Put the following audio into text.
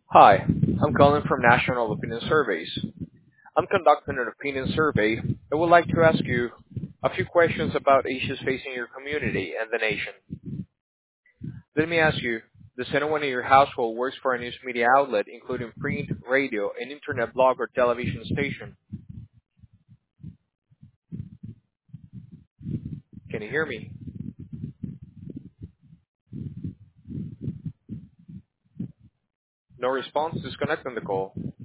Hi, I'm calling from National Opinion Surveys. I'm conducting an opinion survey and would like to ask you a few questions about issues facing your community and the nation. Let me ask you, does anyone in your household works for a news media outlet, including print, radio, an internet blog, or television station? Can you hear me? No response, disconnecting the call.